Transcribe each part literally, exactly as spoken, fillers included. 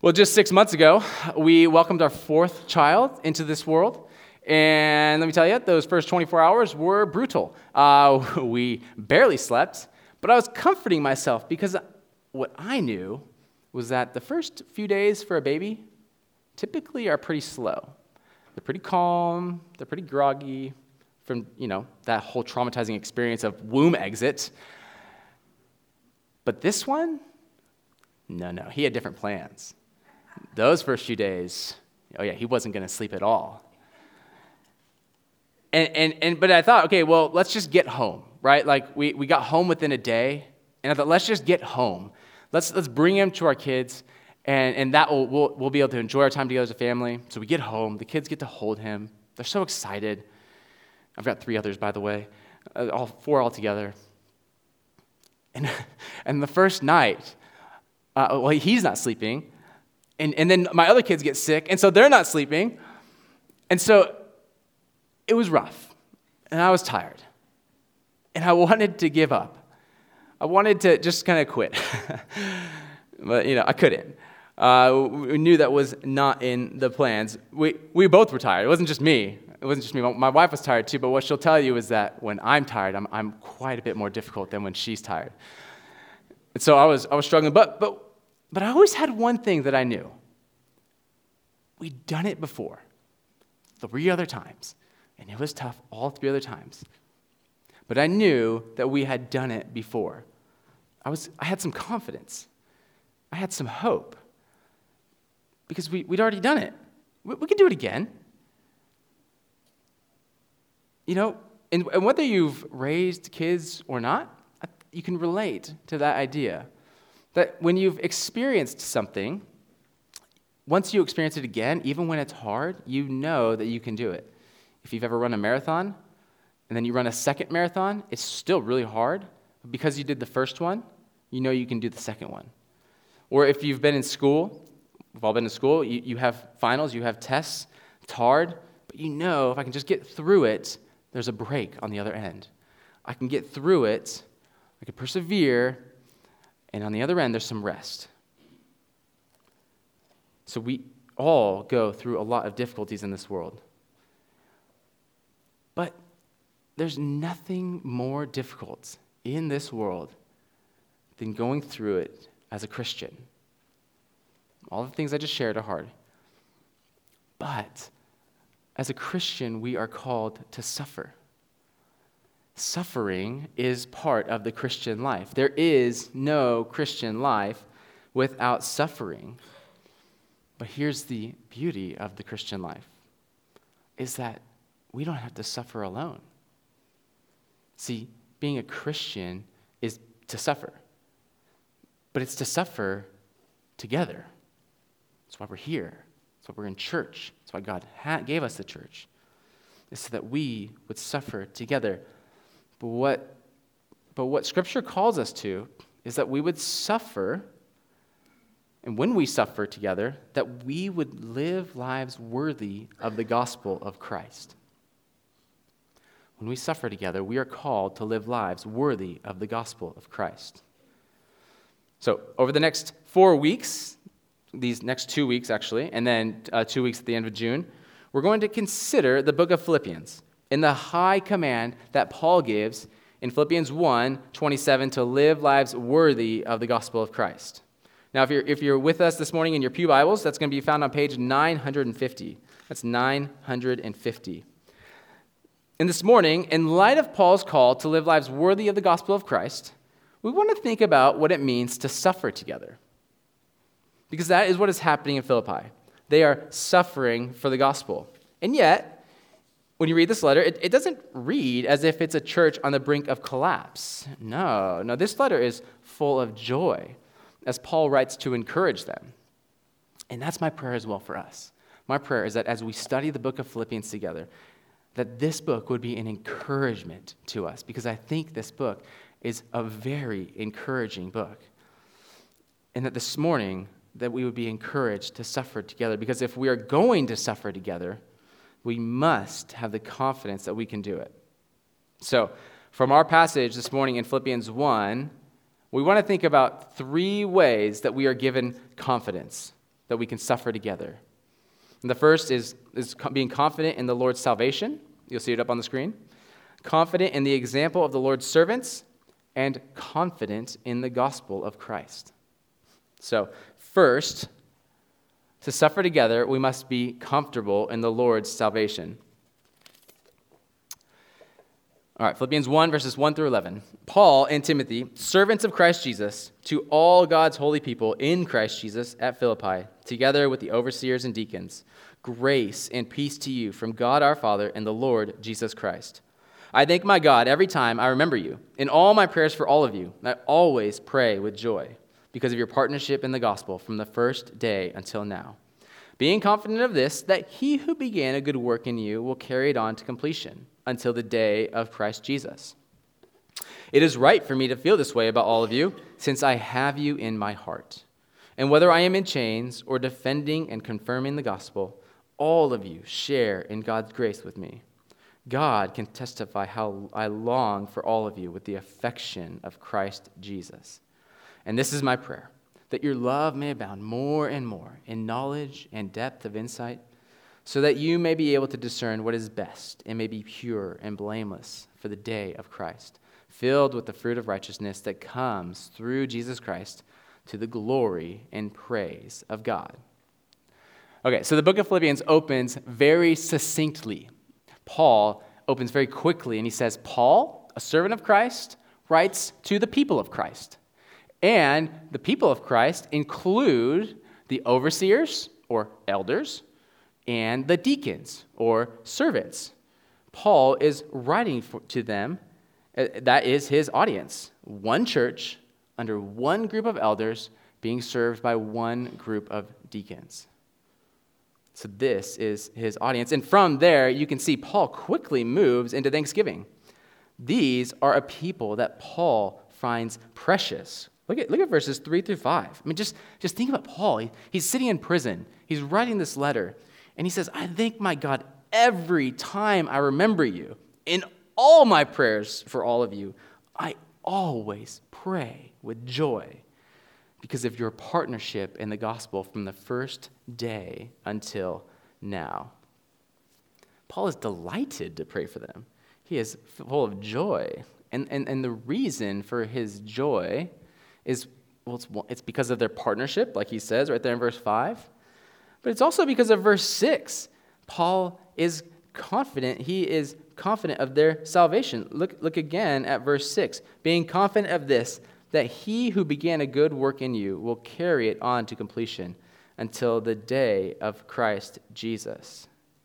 Well, just six months ago, we welcomed our fourth child into this world. And let me tell you, those first twenty-four hours were brutal. Uh, we barely slept, but I was comforting myself because what I knew was that the first few days for a baby typically are pretty slow. They're pretty calm, they're pretty groggy from, you know, that whole traumatizing experience of womb exit. But this one, no, no, he had different plans. Those first few days, oh yeah, he wasn't going to sleep at all. And, and and but I thought, okay, well, let's just get home, right? Like we, we got home within a day, and I thought, let's just get home. Let's let's bring him to our kids, and, and that will we'll, we'll be able to enjoy our time together as a family. So we get home, the kids get to hold him. They're so excited. I've got three others, by the way, uh, all four all together. And and the first night, uh, well, he's not sleeping. And, and then my other kids get sick, and so they're not sleeping. And so it was rough, and I was tired. And I wanted to give up. I wanted to just kind of quit. But, you know, I couldn't. Uh, we knew that was not in the plans. We we both were tired. It wasn't just me. It wasn't just me. My wife was tired too, but what she'll tell you is that when I'm tired, I'm I'm quite a bit more difficult than when she's tired. And so I was I was struggling, but but But I always had one thing that I knew. We'd done it before, three other times, and it was tough all three other times. But I knew that we had done it before. I was, I had some confidence. I had some hope because we, we'd already done it. We, we could do it again. You know, and, and whether you've raised kids or not, you can relate to that idea. That when you've experienced something, once you experience it again, even when it's hard, you know that you can do it. If you've ever run a marathon, and then you run a second marathon, it's still really hard. But because you did the first one, you know you can do the second one. Or if you've been in school, we've all been in school, you, you have finals, you have tests, it's hard, but you know if I can just get through it, there's a break on the other end. I can get through it, I can persevere, and on the other end, there's some rest. So we all go through a lot of difficulties in this world. But there's nothing more difficult in this world than going through it as a Christian. All the things I just shared are hard. But as a Christian, we are called to suffer. Suffering is part of the Christian life. There is no Christian life without suffering. But here's the beauty of the Christian life, is that we don't have to suffer alone. See, being a Christian is to suffer, but it's to suffer together. That's why we're here. That's why we're in church. That's why God ha- gave us the church, is so that we would suffer together. But what, but what Scripture calls us to is that we would suffer, and when we suffer together, that we would live lives worthy of the gospel of Christ. When we suffer together, we are called to live lives worthy of the gospel of Christ. So over the next four weeks, these next two weeks actually, and then uh, two weeks at the end of June, we're going to consider the book of Philippians in the high command that Paul gives in Philippians one twenty-seven to live lives worthy of the gospel of Christ. Now, if you're if you're with us this morning in your pew Bibles, that's going to be found on page nine hundred fifty. That's nine hundred fifty. And this morning, in light of Paul's call to live lives worthy of the gospel of Christ, we want to think about what it means to suffer together. Because that is what is happening in Philippi. They are suffering for the gospel. And yet, when you read this letter, it, it doesn't read as if it's a church on the brink of collapse. No, no, this letter is full of joy, as Paul writes to encourage them. And that's my prayer as well for us. My prayer is that as we study the book of Philippians together, that this book would be an encouragement to us, because I think this book is a very encouraging book. And that this morning, that we would be encouraged to suffer together, because if we are going to suffer together, we must have the confidence that we can do it. So, from our passage this morning in Philippians one, we want to think about three ways that we are given confidence, that we can suffer together. And the first is, is being confident in the Lord's salvation. You'll see it up on the screen. Confident in the example of the Lord's servants, and confident in the gospel of Christ. So, first, to suffer together, we must be comfortable in the Lord's salvation. All right, Philippians one, verses one through eleven. Paul and Timothy, servants of Christ Jesus, to all God's holy people in Christ Jesus at Philippi, together with the overseers and deacons, grace and peace to you from God our Father and the Lord Jesus Christ. I thank my God every time I remember you. In all my prayers for all of you, I always pray with joy because of your partnership in the gospel from the first day until now. Being confident of this, that he who began a good work in you will carry it on to completion until the day of Christ Jesus. It is right for me to feel this way about all of you, since I have you in my heart. And whether I am in chains or defending and confirming the gospel, all of you share in God's grace with me. God can testify how I long for all of you with the affection of Christ Jesus. And this is my prayer, that your love may abound more and more in knowledge and depth of insight, so that you may be able to discern what is best and may be pure and blameless for the day of Christ, filled with the fruit of righteousness that comes through Jesus Christ to the glory and praise of God. Okay, so the book of Philippians opens very succinctly. Paul opens very quickly, and he says, Paul, a servant of Christ, writes to the people of Christ. And the people of Christ include the overseers, or elders, and the deacons, or servants. Paul is writing for, to them. Uh, that is his audience. One church under one group of elders being served by one group of deacons. So this is his audience. And from there, you can see Paul quickly moves into thanksgiving. These are a people that Paul finds precious. Look at, look at verses three through five. I mean, just, just think about Paul. He, he's sitting in prison. He's writing this letter. And he says, I thank my God every time I remember you. In all my prayers for all of you, I always pray with joy because of your partnership in the gospel from the first day until now. Paul is delighted to pray for them. He is full of joy. And, and, and the reason for his joy is, well, it's, it's because of their partnership, like he says right there in verse five. But it's also because of verse six. Paul is confident. He is confident of their salvation. Look, look again at verse six. Being confident of this, that he who began a good work in you will carry it on to completion until the day of Christ Jesus.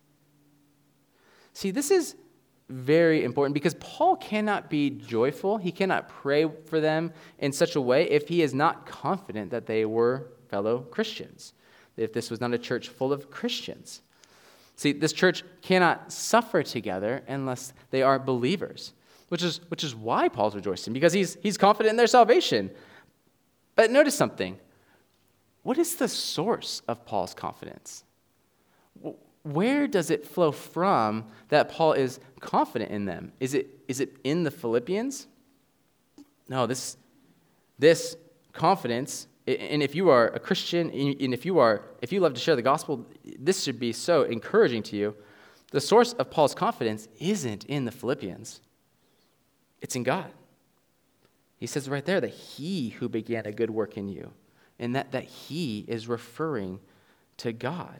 See, this is very important because Paul cannot be joyful. He cannot pray for them in such a way if he is not confident that they were fellow Christians, if this was not a church full of Christians. See, this church cannot suffer together unless they are believers, which is which is why Paul's rejoicing, because he's he's confident in their salvation. But notice something. What is the source of Paul's confidence? Where does it flow from that Paul is confident in them? Is it is it in the Philippians? No, this this confidence, and if you are a Christian, and if you are if you love to share the gospel, this should be so encouraging to you. The source of Paul's confidence isn't in the Philippians. It's in God. He says right there that he who began a good work in you, and that, that he is referring to God.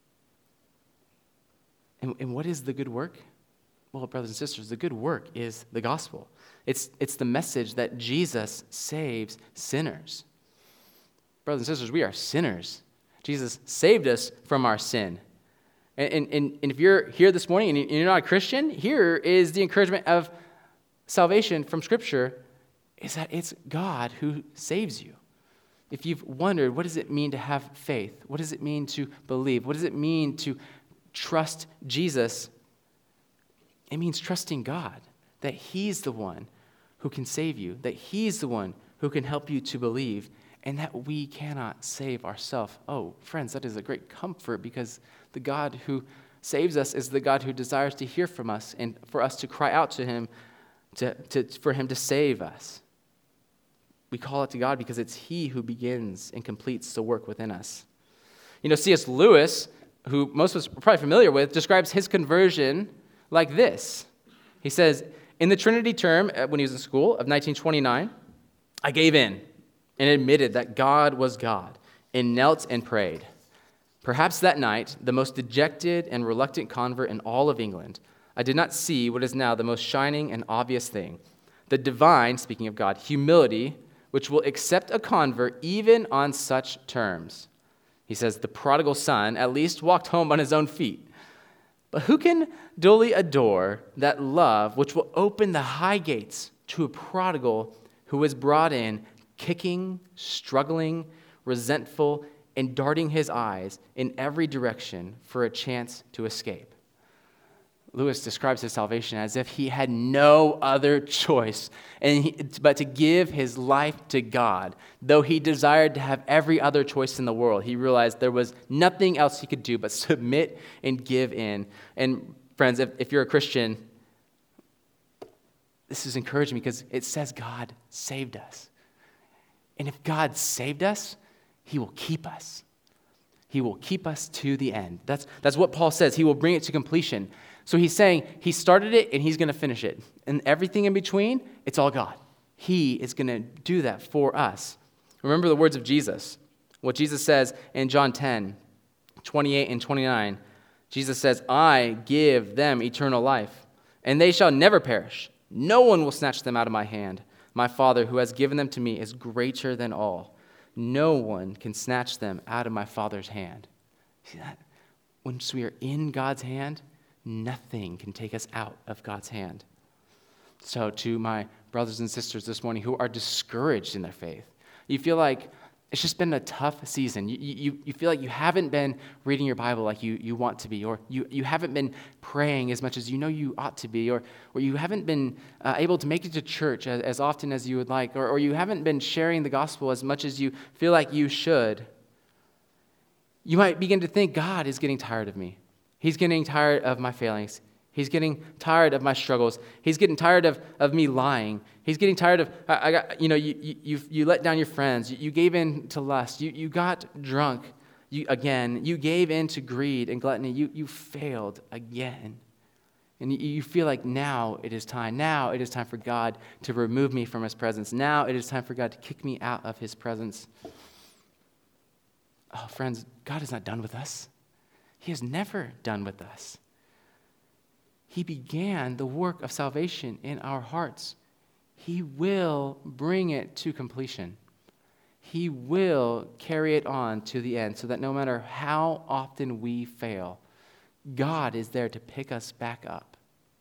And, and what is the good work? Well, brothers and sisters, the good work is the gospel. It's, it's the message that Jesus saves sinners. Brothers and sisters, we are sinners. Jesus saved us from our sin. And, and, and if you're here this morning and you're not a Christian, here is the encouragement of salvation from Scripture, is that it's God who saves you. If you've wondered, what does it mean to have faith? What does it mean to believe? What does it mean to trust Jesus? It means trusting God, that he's the one who can save you, that he's the one who can help you to believe, and that we cannot save ourselves. Oh, friends, that is a great comfort, because the God who saves us is the God who desires to hear from us and for us to cry out to him, to, to, for him to save us. We call it to God because it's he who begins and completes the work within us. You know, C S. Lewis, who most of us are probably familiar with, describes his conversion like this. He says, in the Trinity term, when he was in school, of nineteen twenty-nine, I gave in and admitted that God was God and knelt and prayed. Perhaps that night, the most dejected and reluctant convert in all of England, I did not see what is now the most shining and obvious thing, the divine, speaking of God, humility, which will accept a convert even on such terms. He says, the prodigal son at least walked home on his own feet. But who can duly adore that love which will open the high gates to a prodigal who was brought in kicking, struggling, resentful, and darting his eyes in every direction for a chance to escape? Lewis describes his salvation as if he had no other choice and he, but to give his life to God. Though he desired to have every other choice in the world, he realized there was nothing else he could do but submit and give in. And friends, if, if you're a Christian, this is encouraging because it says God saved us. And if God saved us, he will keep us. He will keep us to the end. That's, that's what Paul says. He will bring it to completion. So he's saying he started it and he's going to finish it. And everything in between, it's all God. He is going to do that for us. Remember the words of Jesus. What Jesus says in John ten, twenty-eight and twenty-nine. Jesus says, I give them eternal life, and they shall never perish. No one will snatch them out of my hand. My Father who has given them to me is greater than all. No one can snatch them out of my Father's hand. See that? Once we are in God's hand, nothing can take us out of God's hand. So to my brothers and sisters this morning who are discouraged in their faith, you feel like it's just been a tough season. You, you, you feel like you haven't been reading your Bible like you, you want to be, or you, you haven't been praying as much as you know you ought to be, or, or you haven't been uh, able to make it to church as, as often as you would like, or, or you haven't been sharing the gospel as much as you feel like you should. You might begin to think, God is getting tired of me. He's getting tired of my failings. He's getting tired of my struggles. He's getting tired of, of me lying. He's getting tired of, I, I got, you know, you, you, you, you let down your friends. You, you gave in to lust. You, you got drunk you, again. You gave in to greed and gluttony. You, you failed again. And you, you feel like now it is time. Now it is time for God to remove me from his presence. Now it is time for God to kick me out of his presence. Oh, friends, God is not done with us. He is never done with us. He began the work of salvation in our hearts. He will bring it to completion. He will carry it on to the end so that no matter how often we fail, God is there to pick us back up.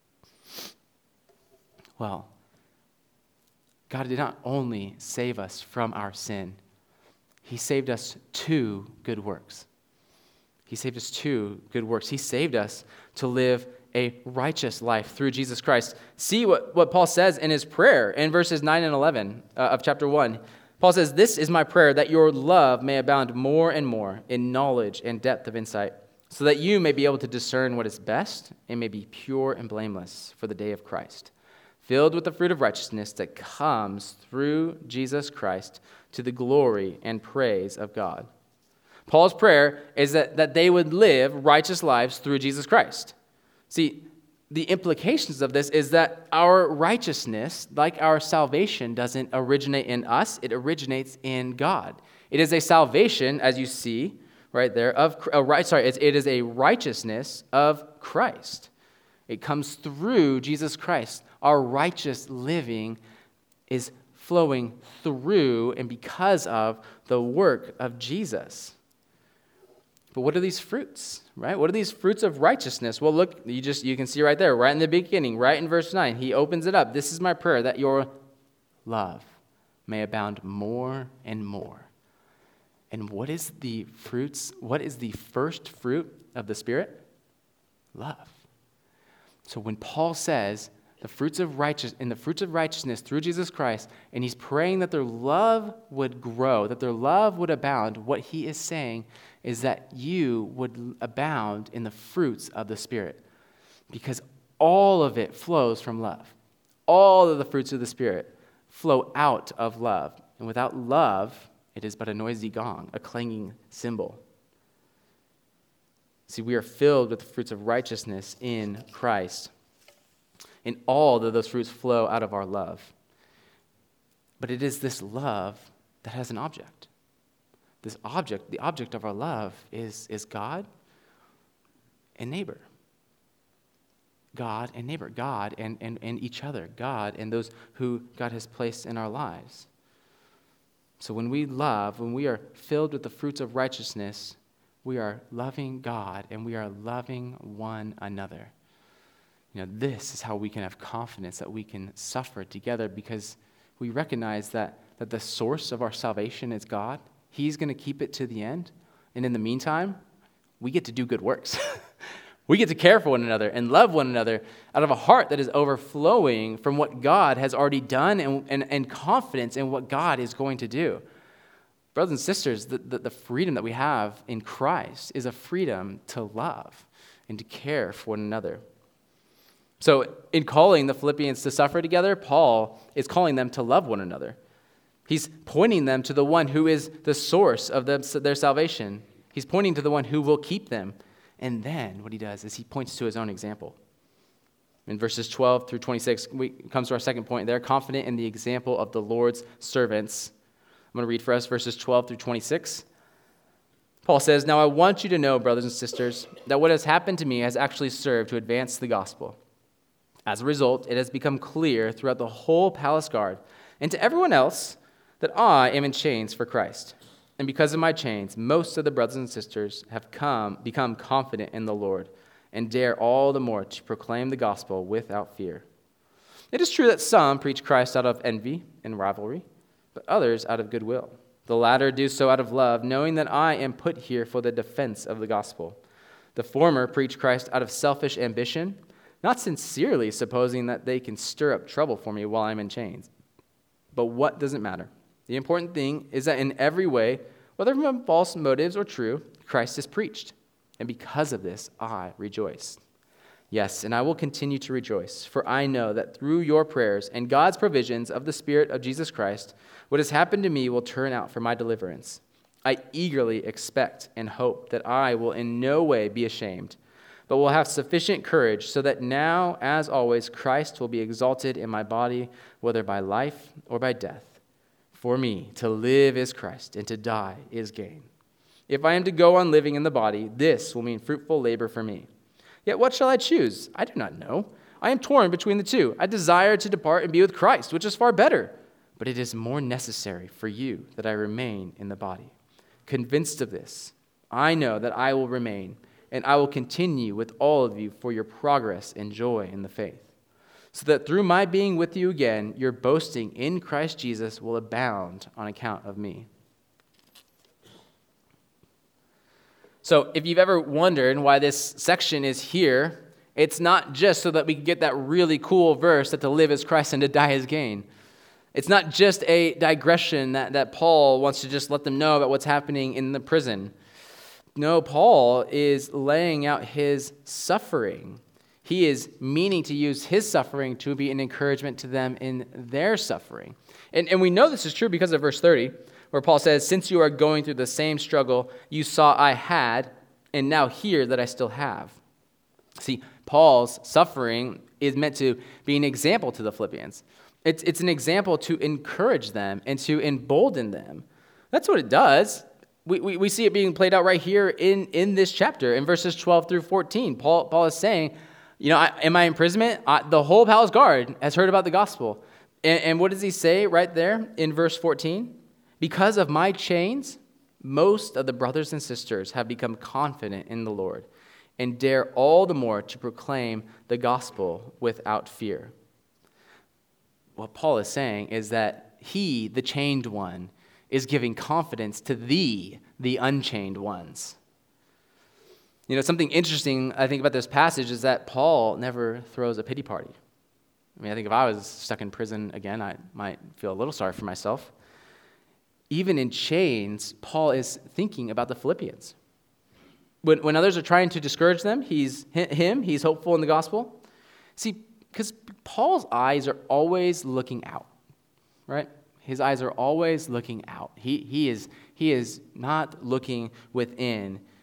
Well, God did not only save us from our sin, he saved us to good works. He saved us to good works. He saved us to live a righteous life through Jesus Christ. See what, what Paul says in his prayer in verses nine and eleven uh, of chapter one. Paul says, this is my prayer, that your love may abound more and more in knowledge and depth of insight, so that you may be able to discern what is best and may be pure and blameless for the day of Christ, filled with the fruit of righteousness that comes through Jesus Christ to the glory and praise of God. Paul's prayer is that, that they would live righteous lives through Jesus Christ. See, the implications of this is that our righteousness, like our salvation, doesn't originate in us. It originates in God. It is a salvation, as you see right there, of uh, right. Sorry, it's, it is a righteousness of Christ. It comes through Jesus Christ. Our righteous living is flowing through and because of the work of Jesus. But what are these fruits, right? What are these fruits of righteousness? Well, look, you just you can see right there, right in the beginning, right in verse nine. He opens it up. This is my prayer, that your love may abound more and more. And what is the fruits? What is the first fruit of the Spirit? Love. So when Paul says the fruits of righteous in the fruits of righteousness through Jesus Christ, and he's praying that their love would grow, that their love would abound, what he is saying is that you would abound in the fruits of the Spirit, because all of it flows from love. All of the fruits of the Spirit flow out of love. And without love, it is but a noisy gong, a clanging cymbal. See, we are filled with the fruits of righteousness in Christ. And all of those fruits flow out of our love. But it is this love that has an object. This object, the object of our love is, is God and neighbor. God and neighbor. God and, and, and each other. God and those who God has placed in our lives. So when we love, when we are filled with the fruits of righteousness, we are loving God and we are loving one another. You know, this is how we can have confidence that we can suffer together, because we recognize that, that the source of our salvation is God. He's going to keep it to the end. And in the meantime, we get to do good works. We get to care for one another and love one another out of a heart that is overflowing from what God has already done and, and, and confidence in what God is going to do. Brothers and sisters, the, the, the freedom that we have in Christ is a freedom to love and to care for one another. So in calling the Philippians to suffer together, Paul is calling them to love one another. He's pointing them to the one who is the source of them, their salvation. He's pointing to the one who will keep them. And then what he does is he points to his own example. In verses twelve through twenty-six, we comes to our second point. They're confident in the example of the Lord's servants. I'm going to read for us verses twelve through twenty-six. Paul says, "Now I want you to know, brothers and sisters, that what has happened to me has actually served to advance the gospel. As a result, it has become clear throughout the whole palace guard and to everyone else that I am in chains for Christ. And because of my chains, most of the brothers and sisters have come, become confident in the Lord and dare all the more to proclaim the gospel without fear. It is true that some preach Christ out of envy and rivalry, but others out of goodwill. The latter do so out of love, knowing that I am put here for the defense of the gospel. The former preach Christ out of selfish ambition, not sincerely supposing that they can stir up trouble for me while I'm in chains. But what does it matter? The important thing is that in every way, whether from false motives or true, Christ is preached. And because of this, I rejoice. Yes, and I will continue to rejoice, for I know that through your prayers and God's provisions of the Spirit of Jesus Christ, what has happened to me will turn out for my deliverance. I eagerly expect and hope that I will in no way be ashamed, but will have sufficient courage so that now, as always, Christ will be exalted in my body, whether by life or by death. For me, to live is Christ, and to die is gain. If I am to go on living in the body, this will mean fruitful labor for me. Yet what shall I choose? I do not know. I am torn between the two. I desire to depart and be with Christ, which is far better. But it is more necessary for you that I remain in the body. Convinced of this, I know that I will remain, and I will continue with all of you for your progress and joy in the faith, so that through my being with you again, your boasting in Christ Jesus will abound on account of me." So if you've ever wondered why this section is here, it's not just so that we can get that really cool verse that to live is Christ and to die is gain. It's not just a digression that, that Paul wants to just let them know about what's happening in the prison. No, Paul is laying out his suffering. He is meaning to use his suffering to be an encouragement to them in their suffering. And, and we know this is true because of verse thirty, where Paul says, "Since you are going through the same struggle you saw I had, and now hear that I still have." See, Paul's suffering is meant to be an example to the Philippians. It's, it's an example to encourage them and to embolden them. That's what it does. We, we, we see it being played out right here in, in this chapter, in verses twelve through fourteen. Paul, Paul is saying, you know, I, in my imprisonment, I, the whole palace guard has heard about the gospel. And, and what does he say right there in verse fourteen? "Because of my chains, most of the brothers and sisters have become confident in the Lord and dare all the more to proclaim the gospel without fear." What Paul is saying is that he, the chained one, is giving confidence to thee, the unchained ones. You know, something interesting I think about this passage is that Paul never throws a pity party. I mean, I think if I was stuck in prison again, I might feel a little sorry for myself. Even in chains, Paul is thinking about the Philippians. When, when others are trying to discourage them, he's him, he's hopeful in the gospel. See, because Paul's eyes are always looking out, right? His eyes are always looking out. He, he, is, he is not looking within.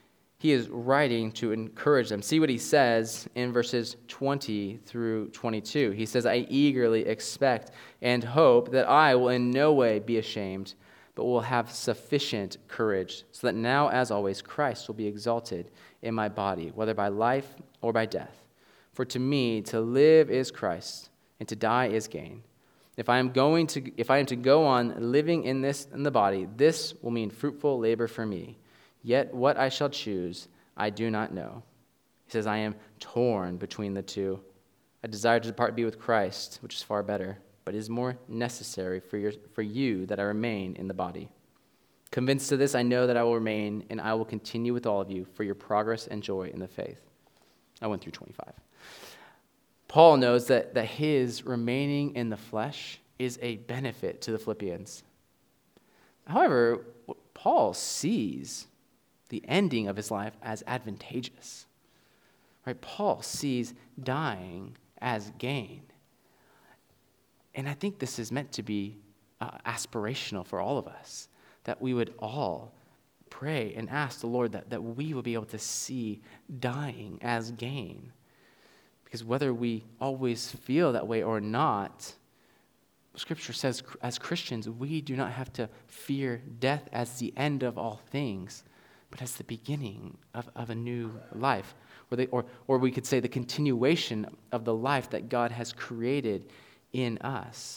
he is writing to encourage them. See what he says in verses twenty through twenty-two. He says, I eagerly expect and hope that I will in no way be ashamed, but will have sufficient courage, so that now, as always, Christ will be exalted in my body, whether by life or by death. For to me, to live is Christ, and to die is gain. If I am going to, if I am to go on living in this in the body, this will mean fruitful labor for me. Yet what I shall choose, I do not know. He says, I am torn between the two. I desire to depart and be with Christ, which is far better, but it is more necessary for your, for you that I remain in the body. Convinced of this, I know that I will remain, and I will continue with all of you for your progress and joy in the faith. I went through twenty-five. Paul knows that, that his remaining in the flesh is a benefit to the Philippians. However, Paul sees the ending of his life as advantageous. Right? Paul sees dying as gain. And I think this is meant to be uh, aspirational for all of us, that we would all pray and ask the Lord that, that we will be able to see dying as gain. Because whether we always feel that way or not, Scripture says as Christians, we do not have to fear death as the end of all things, but as the beginning of, of a new life. Or, they, or, or we could say the continuation of the life that God has created in us.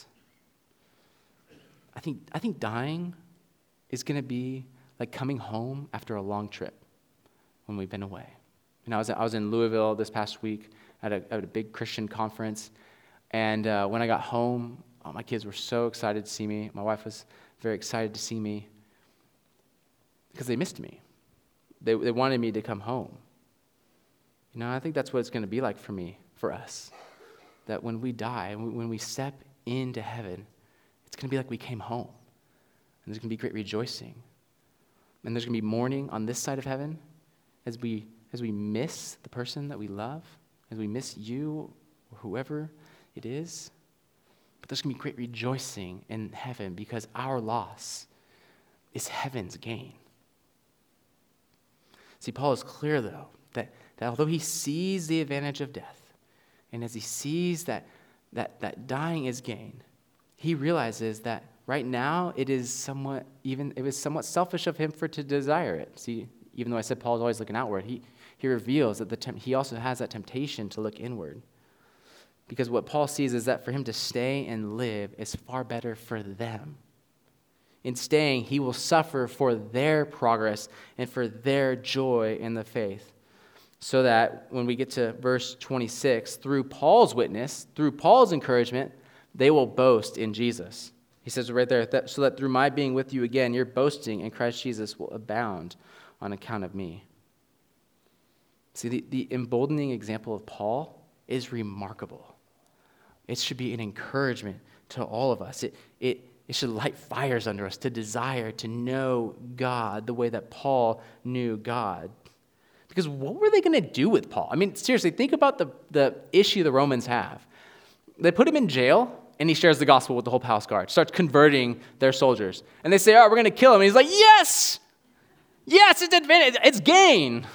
I think, I think dying is going to be like coming home after a long trip when we've been away. You know, I was, I was in Louisville this past week at a, at a big Christian conference, and uh, when I got home, oh, my kids were so excited to see me. My wife was very excited to see me because they missed me. They, they wanted me to come home. You know, I think that's what it's going to be like for me, for us, that when we die, when we step into heaven, it's going to be like we came home, and there's going to be great rejoicing. And there's going to be mourning on this side of heaven as we as we miss the person that we love, as we miss you or whoever it is. But there's going to be great rejoicing in heaven because our loss is heaven's gain. See, Paul is clear, though, that, that although he sees the advantage of death, and as he sees that, that, that dying is gain, he realizes that right now it is somewhat even it was somewhat selfish of him for to desire it. See, even though I said Paul's always looking outward, he, he reveals that the temp- he also has that temptation to look inward. Because what Paul sees is that for him to stay and live is far better for them. In staying, he will suffer for their progress and for their joy in the faith. So that when we get to verse twenty-six, through Paul's witness, through Paul's encouragement, they will boast in Jesus. He says right there, that, so that through my being with you again, your boasting in Christ Jesus will abound on account of me. See, the, the emboldening example of Paul is remarkable. It should be an encouragement to all of us. It, it, it should light fires under us to desire to know God the way that Paul knew God. Because what were they going to do with Paul? I mean, seriously, think about the, the issue the Romans have. They put him in jail, and he shares the gospel with the whole palace guard, starts converting their soldiers. And they say, all right, we're going to kill him. And he's like, yes! Yes, it's advantage. It's gain.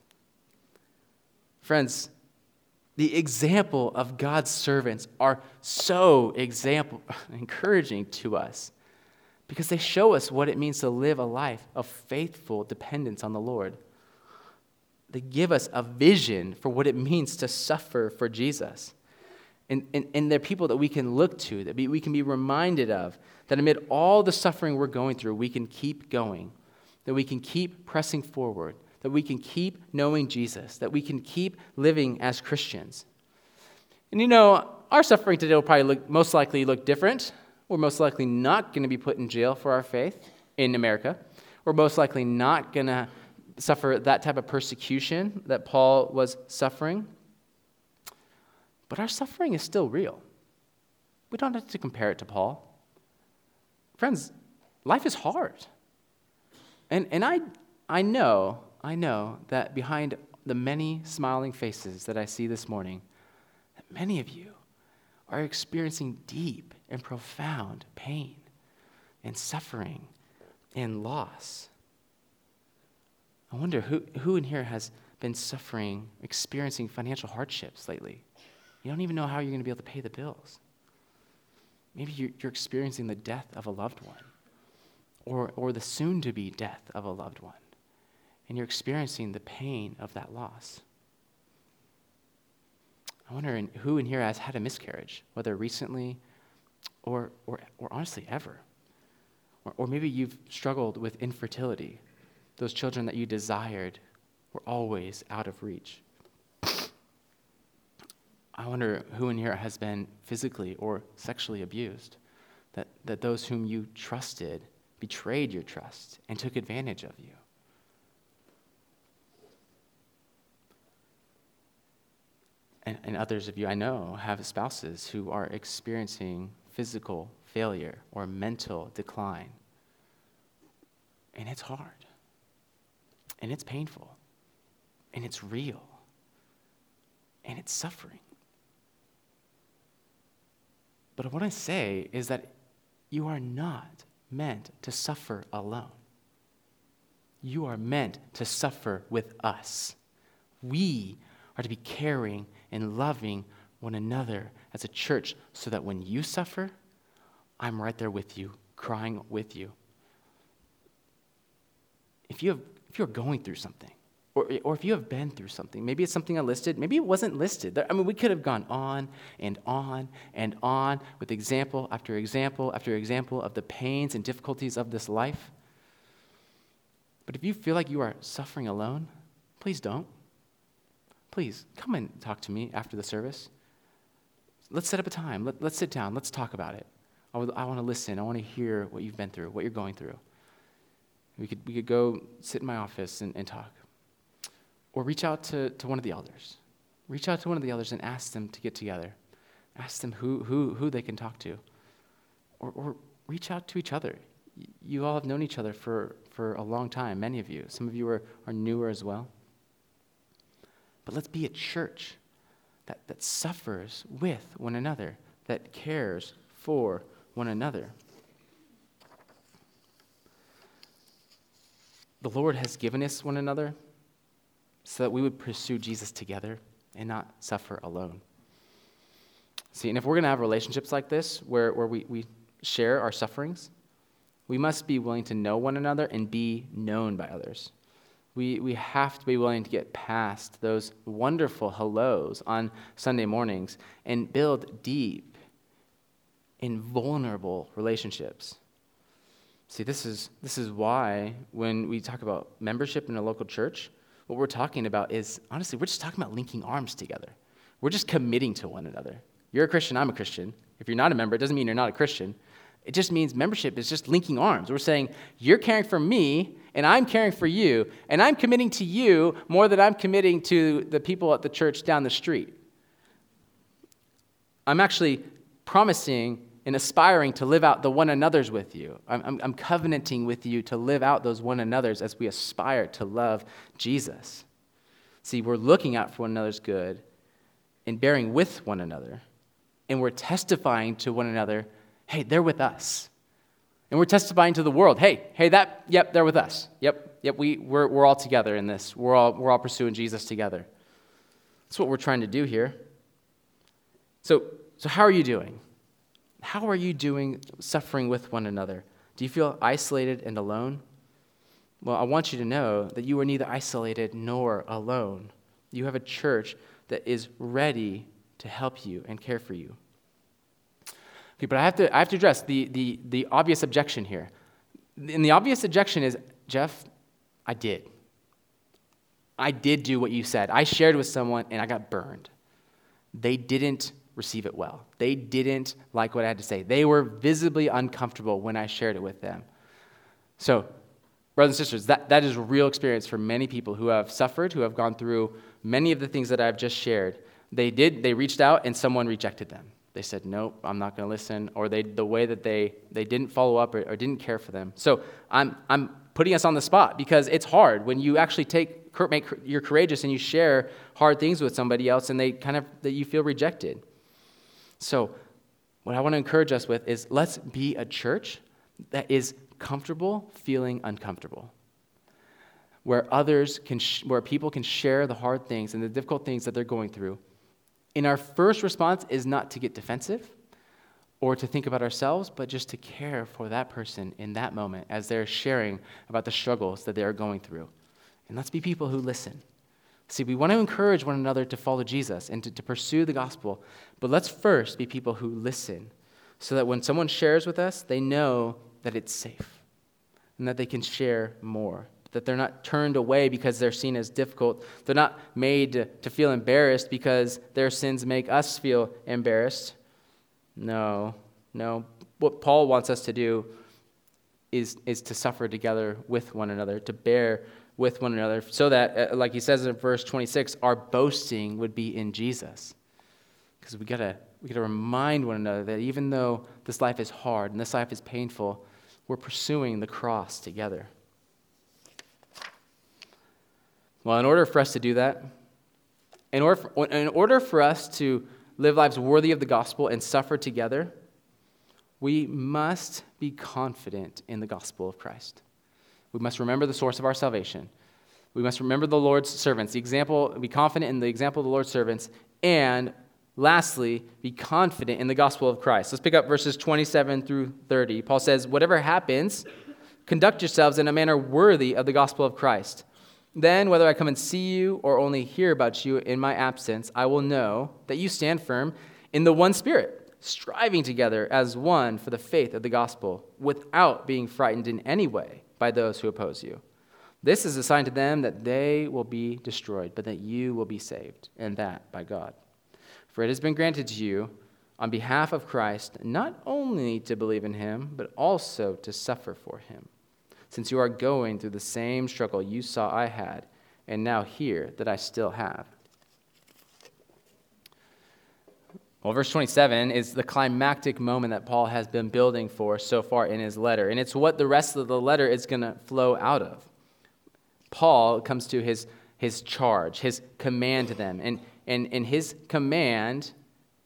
Friends, the example of God's servants are so example encouraging to us because they show us what it means to live a life of faithful dependence on the Lord. They give us a vision for what it means to suffer for Jesus. And, and, and they're people that we can look to, that we, we can be reminded of, that amid all the suffering we're going through, we can keep going, that we can keep pressing forward, that we can keep knowing Jesus, that we can keep living as Christians. And you know, our suffering today will probably look, most likely look different. We're most likely not going to be put in jail for our faith in America. We're most likely not going to suffer that type of persecution that Paul was suffering. But our suffering is still real. We don't have to compare it to Paul. Friends, life is hard. And and I I know, I know that behind the many smiling faces that I see this morning, that many of you are experiencing deep and profound pain and suffering and loss. I wonder who, who in here has been suffering, experiencing financial hardships lately. You don't even know how you're going to be able to pay the bills. Maybe you're, you're experiencing the death of a loved one, or, or the soon-to-be death of a loved one, and you're experiencing the pain of that loss. I wonder in, who in here has had a miscarriage, whether recently or, or, or honestly ever. Or, or maybe you've struggled with infertility. Those children that you desired were always out of reach. I wonder who in here has been physically or sexually abused, that, that those whom you trusted betrayed your trust and took advantage of you. And, and others of you I know have spouses who are experiencing physical failure or mental decline. And it's hard. And it's painful. And it's real. And it's suffering. But what I say is that you are not meant to suffer alone. You are meant to suffer with us. We are to be caring and loving one another as a church so that when you suffer, I'm right there with you, crying with you. If you have, if you're going through something, or, or if you have been through something, maybe it's something unlisted, maybe it wasn't listed. I mean, we could have gone on and on and on with example after example after example of the pains and difficulties of this life. But if you feel like you are suffering alone, please don't. Please, come and talk to me after the service. Let's set up a time. Let, let's sit down. Let's talk about it. I, would, I want to listen. I want to hear what you've been through, what you're going through. We could we could go sit in my office and, and talk. Or reach out to, to one of the elders. Reach out to one of the elders and ask them to get together. Ask them who who who they can talk to. Or, or reach out to each other. You all have known each other for, for a long time, many of you. Some of you are, are newer as well. But let's be a church that, that suffers with one another, that cares for one another. The Lord has given us one another so that we would pursue Jesus together and not suffer alone. See, and if we're going to have relationships like this, where, where we, we share our sufferings, we must be willing to know one another and be known by others. We we have to be willing to get past those wonderful hellos on Sunday mornings and build deep and vulnerable relationships. See, this is this is why when we talk about membership in a local church, what we're talking about is, honestly, we're just talking about linking arms together. We're just committing to one another. You're a Christian, I'm a Christian. If you're not a member, it doesn't mean you're not a Christian. It just means membership is just linking arms. We're saying, you're caring for me, and I'm caring for you, and I'm committing to you more than I'm committing to the people at the church down the street. I'm actually promising and aspiring to live out the one another's with you. I'm, I'm, I'm covenanting with you to live out those one another's as we aspire to love Jesus. See, we're looking out for one another's good and bearing with one another, and we're testifying to one another, hey, they're with us. And we're testifying to the world, hey, hey, that, yep, they're with us. Yep, yep, we, we're, we're all together in this. We're all, we're all pursuing Jesus together. That's what we're trying to do here. So, so how are you doing? How are you doing suffering with one another? Do you feel isolated and alone? Well, I want you to know that you are neither isolated nor alone. You have a church that is ready to help you and care for you. Okay, but I have to I have to address the, the, the obvious objection here. And the obvious objection is, Jeff, I did. I did do what you said. I shared with someone and I got burned. They didn't receive it well. They didn't like what I had to say. They were visibly uncomfortable when I shared it with them. So, brothers and sisters, that, that is a real experience for many people who have suffered, who have gone through many of the things that I've just shared. They did, they reached out and someone rejected them. They said, nope, I'm not going to listen, or they the way that they they didn't follow up or, or didn't care for them. So I'm I'm putting us on the spot because it's hard when you actually take make you're courageous and you share hard things with somebody else and they kind of that you feel rejected. So what I want to encourage us with is let's be a church that is comfortable feeling uncomfortable. where others can, sh- where people can share the hard things and the difficult things that they're going through. And our first response is not to get defensive or to think about ourselves, but just to care for that person in that moment as they're sharing about the struggles that they are going through. And let's be people who listen. See, we want to encourage one another to follow Jesus and to, to pursue the gospel, but let's first be people who listen so that when someone shares with us, they know that it's safe and that they can share more, that they're not turned away because they're seen as difficult. They're not made to, to feel embarrassed because their sins make us feel embarrassed. No, no. What Paul wants us to do is, is to suffer together with one another, to bear with one another, so that, uh, like he says in verse twenty-six, our boasting would be in Jesus. Because we gotta we gotta remind one another that even though this life is hard and this life is painful, we're pursuing the cross together. Well, in order for us to do that, in order for, in order for us to live lives worthy of the gospel and suffer together, we must be confident in the gospel of Christ. We must remember the source of our salvation. We must remember the Lord's servants, the example, be confident in the example of the Lord's servants, and lastly, be confident in the gospel of Christ. Let's pick up verses twenty-seven through thirty. Paul says, whatever happens, conduct yourselves in a manner worthy of the gospel of Christ. Then, whether I come and see you or only hear about you in my absence, I will know that you stand firm in the one Spirit, striving together as one for the faith of the gospel, without being frightened in any way by those who oppose you. This is a sign to them that they will be destroyed, but that you will be saved, and that by God. For it has been granted to you, on behalf of Christ, not only to believe in him, but also to suffer for him, since you are going through the same struggle you saw I had, and now hear that I still have. Well, verse twenty-seven is the climactic moment that Paul has been building for so far in his letter, and it's what the rest of the letter is going to flow out of. Paul comes to his, his charge, his command to them, and, and, and his command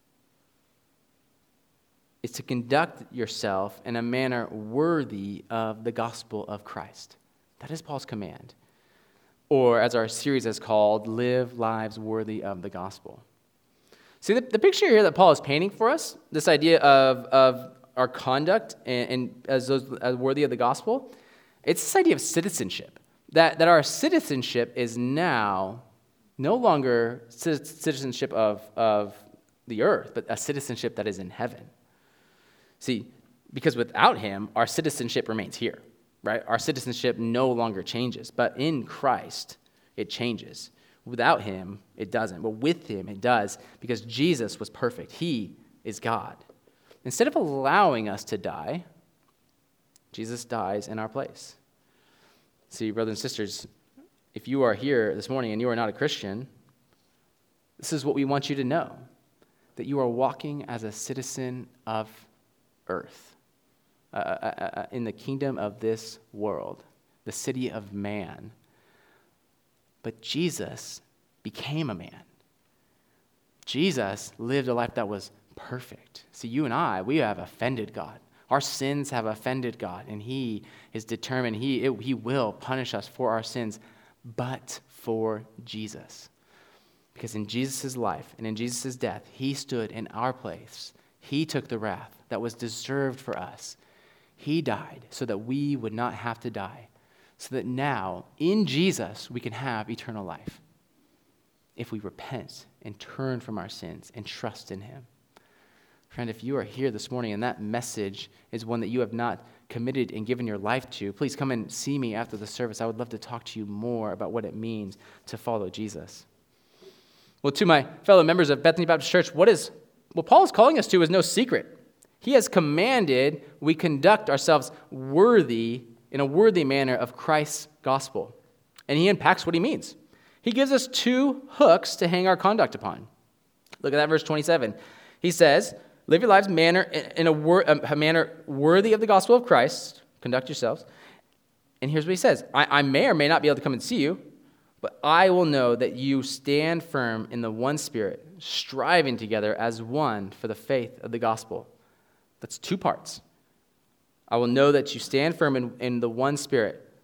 is to conduct yourself in a manner worthy of the gospel of Christ. That is Paul's command. Or, as our series is called, live lives worthy of the gospel. See, the, the picture here that Paul is painting for us, this idea of, of our conduct and, and as those as worthy of the gospel, it's this idea of citizenship. That, that our citizenship is now no longer citizenship of, of the earth, but a citizenship that is in heaven. See, because without him, our citizenship remains here, right? Our citizenship no longer changes, but in Christ, it changes. Without him, it doesn't. But with him, it does, because Jesus was perfect. He is God. Instead of allowing us to die, Jesus dies in our place. See, brothers and sisters, if you are here this morning and you are not a Christian, this is what we want you to know, that you are walking as a citizen of earth, uh, uh, uh, in the kingdom of this world, the city of man. But Jesus became a man. Jesus lived a life that was perfect. See, you and I, we have offended God. Our sins have offended God, and he is determined, he, it, he will punish us for our sins, but for Jesus. Because in Jesus' life and in Jesus' death, he stood in our place. He took the wrath that was deserved for us. He died so that we would not have to die, so that now, in Jesus, we can have eternal life if we repent and turn from our sins and trust in him. Friend, if you are here this morning and that message is one that you have not committed and given your life to, please come and see me after the service. I would love to talk to you more about what it means to follow Jesus. Well, to my fellow members of Bethany Baptist Church, what is what Paul is calling us to is no secret. He has commanded we conduct ourselves worthy, in a worthy manner of Christ's gospel. And he unpacks what he means. He gives us two hooks to hang our conduct upon. Look at that verse twenty-seven. He says, live your lives manner, in a, wor- a manner worthy of the gospel of Christ. Conduct yourselves. And here's what he says. I, I may or may not be able to come and see you, but I will know that you stand firm in the one Spirit, striving together as one for the faith of the gospel. That's two parts. I will know that you stand firm in, in the one Spirit,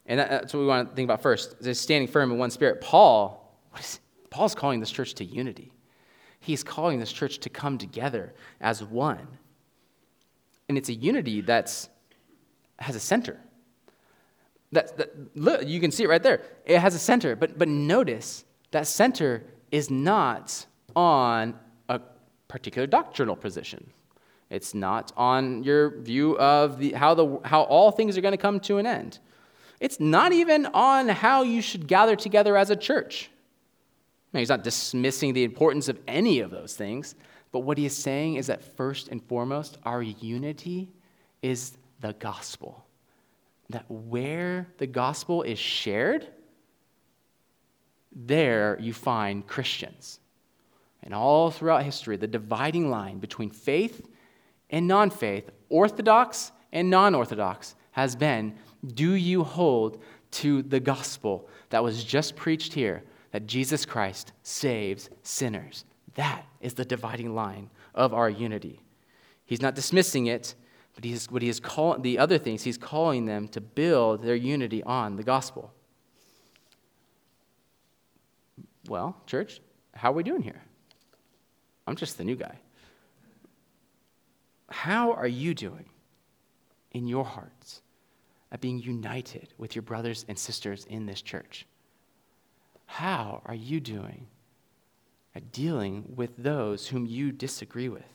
And that, that's what we want to think about first, is standing firm in one spirit. Paul, what is, Paul's calling this church to unity. He's calling this church to come together as one. And it's a unity that's has a center. That, that look, you can see it right there. It has a center, but but notice that center is not on a particular doctrinal position. It's not on your view of the how the how all things are going to come to an end. It's not even on how you should gather together as a church. Now, he's not dismissing the importance of any of those things, but what he is saying is that first and foremost, our unity is the gospel. That where the gospel is shared, there you find Christians. And all throughout history, the dividing line between faith and non-faith, orthodox and non-orthodox, has been, do you hold to the gospel that was just preached here, that Jesus Christ saves sinners? That is the dividing line of our unity. He's not dismissing it, but he's what he is calling the other things, he's calling them to build their unity on the gospel. Well, church, how are we doing here? I'm just the new guy. How are you doing in your hearts at being united with your brothers and sisters in this church? How are you doing at dealing with those whom you disagree with?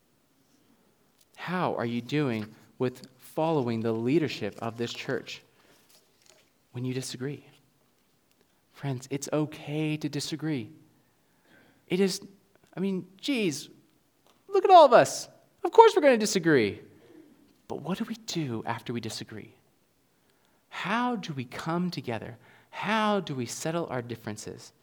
How are you doing with following the leadership of this church when you disagree? Friends, it's okay to disagree. It is, I mean, geez, look at all of us. Of course we're going to disagree. But what do we do after we disagree? How do we come together? How do we settle our differences?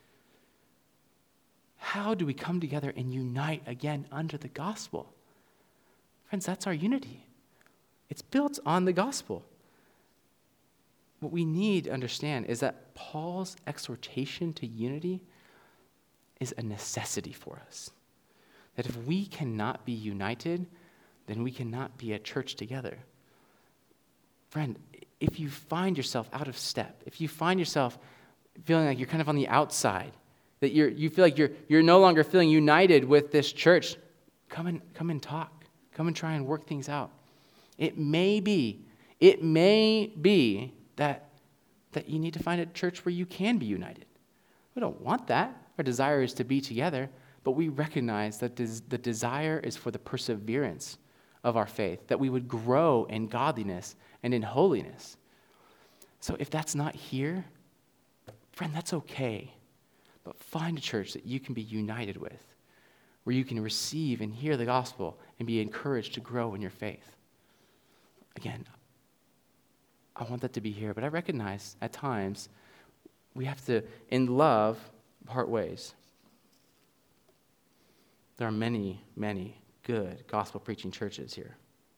How do we come together and unite again under the gospel? Friends, that's our unity. It's built on the gospel. What we need to understand is that Paul's exhortation to unity is a necessity for us. That if we cannot be united, then we cannot be a church together. Friend, if you find yourself out of step, if you find yourself feeling like you're kind of on the outside, that you're you feel like you're you're no longer feeling united with this church, come and come and talk. Come and try and work things out. It may be, it may be that, that you need to find a church where you can be united. We don't want that. Our desire is to be together, but we recognize that des- the desire is for the perseverance of our faith, that we would grow in godliness and in holiness. So if that's not here, friend, that's okay. But find a church that you can be united with, where you can receive and hear the gospel and be encouraged to grow in your faith. Again, I want that to be here, but I recognize at times we have to, in love, part ways. There are many, many good gospel-preaching churches here.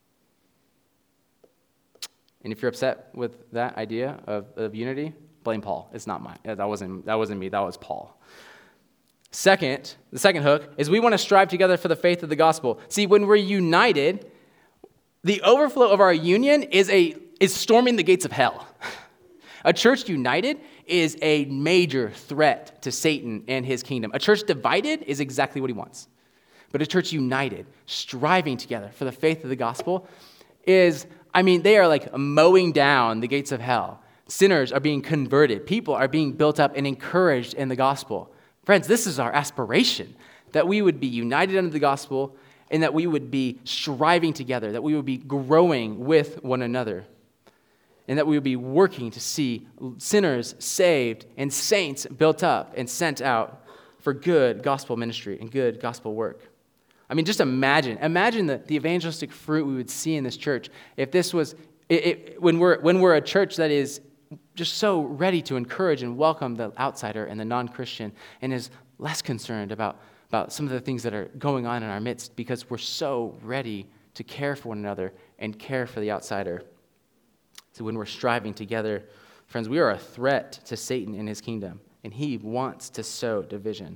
And if you're upset with that idea of, of unity, blame Paul. It's not mine. That wasn't, that wasn't me. That was Paul. Second, the second hook is we want to strive together for the faith of the gospel. See, when we're united, the overflow of our union is a is storming the gates of hell. A church united is a major threat to Satan and his kingdom. A church divided is exactly what he wants. But a church united, striving together for the faith of the gospel is, I mean, they are like mowing down the gates of hell. Sinners are being converted. People are being built up and encouraged in the gospel. Friends, this is our aspiration, that we would be united under the gospel and that we would be striving together, that we would be growing with one another, and that we would be working to see sinners saved and saints built up and sent out for good gospel ministry and good gospel work. I mean, just imagine, imagine the, the evangelistic fruit we would see in this church if this was, it, it, when we're when we're a church that is just so ready to encourage and welcome the outsider and the non-Christian and is less concerned about, about some of the things that are going on in our midst because we're so ready to care for one another and care for the outsider. So when we're striving together, friends, we are a threat to Satan and his kingdom, and he wants to sow division.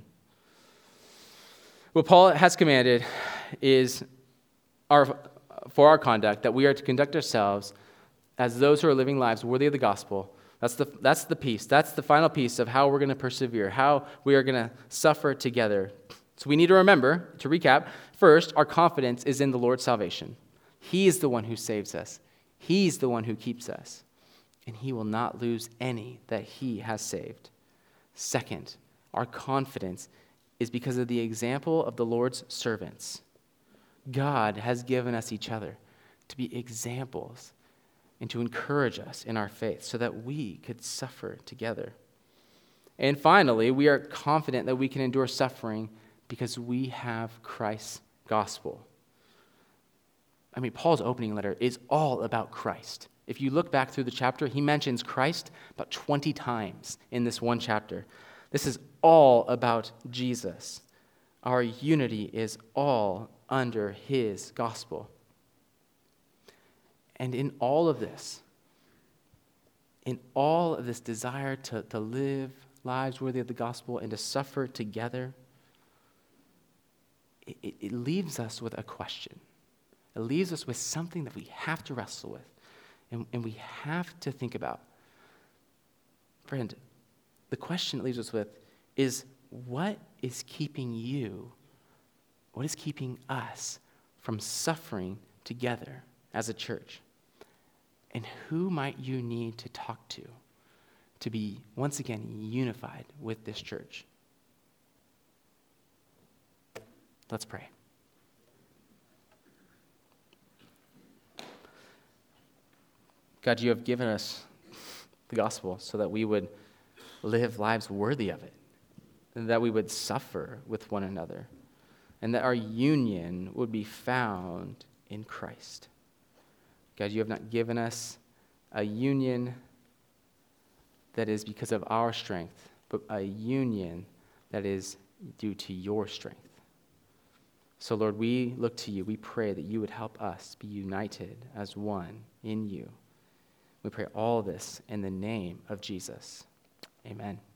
What Paul has commanded is our, for our conduct, that we are to conduct ourselves as those who are living lives worthy of the gospel, That's the, that's the piece. That's the final piece of how we're going to persevere, how we are going to suffer together. So we need to remember, to recap, first, our confidence is in the Lord's salvation. He is the one who saves us. He's the one who keeps us. And he will not lose any that he has saved. Second, our confidence is because of the example of the Lord's servants. God has given us each other to be examples and to encourage us in our faith so that we could suffer together. And finally, we are confident that we can endure suffering because we have Christ's gospel. I mean, Paul's opening letter is all about Christ. If you look back through the chapter, he mentions Christ about twenty times in this one chapter. This is all about Jesus. Our unity is all under his gospel. And in all of this, in all of this desire to, to live lives worthy of the gospel and to suffer together, it, it leaves us with a question. It leaves us with something that we have to wrestle with and, and we have to think about. Friend, the question it leaves us with is, what is keeping you, what is keeping us from suffering together as a church? And who might you need to talk to to be, once again, unified with this church? Let's pray. God, you have given us the gospel so that we would live lives worthy of it, and that we would suffer with one another, and that our union would be found in Christ. God, you have not given us a union that is because of our strength, but a union that is due to your strength. So, Lord, we look to you. We pray that you would help us be united as one in you. We pray all this in the name of Jesus. Amen.